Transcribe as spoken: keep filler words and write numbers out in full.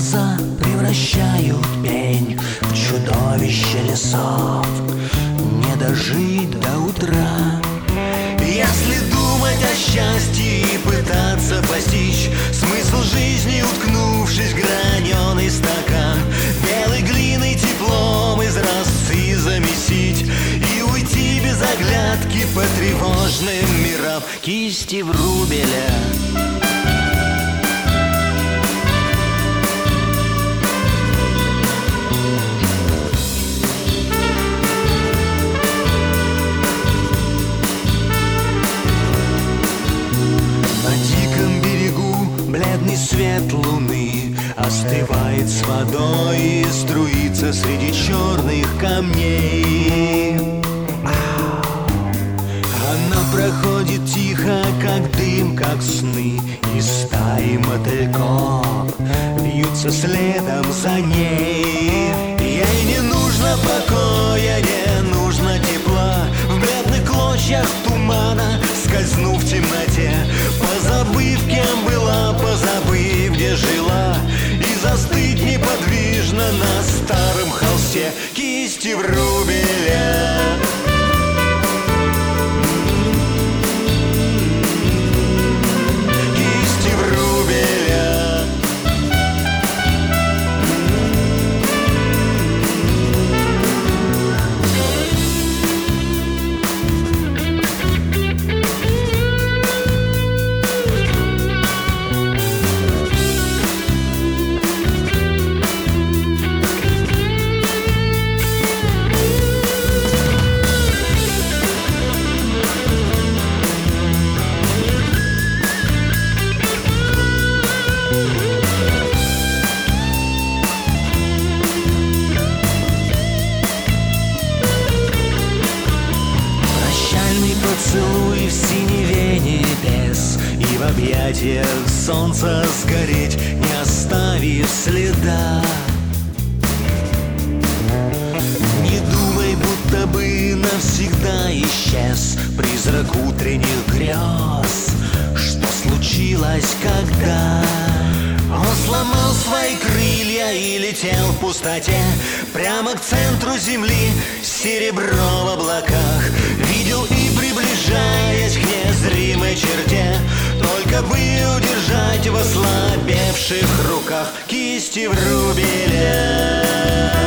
глаза превращают пень в чудовище лесов. Не дожить до утра. Если думать о счастье и пытаться постичь смысл жизни, уткнувшись в граненый стакан, белой глиной теплом из росы замесить и уйти без оглядки по тревожным мирам кисти Врубеля. Бледный свет луны остывает с водой и струится среди черных камней. Она проходит тихо, как дым, как сны, и стаи мотыльков вьются следом за ней. Ей не нужно покоя, не нужно тепла. В бледных клочьях тумана, скользнув в темноте, позабыв, кем была, позабыв, где жила, и застыть неподвижно на старом холсте кисти Врубеля. Кисти Врубеля. Поцелуй в синеве небес, и в объятиях солнца сгореть, не оставив следа. Не думай, будто бы навсегда исчез призрак утренних грез. Что случилось, когда он сломал свои крылья и летел в пустоте прямо к центру земли, серебро в облаках, видел и, приближаясь к незримой черте, только бы удержать в ослабевших руках кисти Врубеля.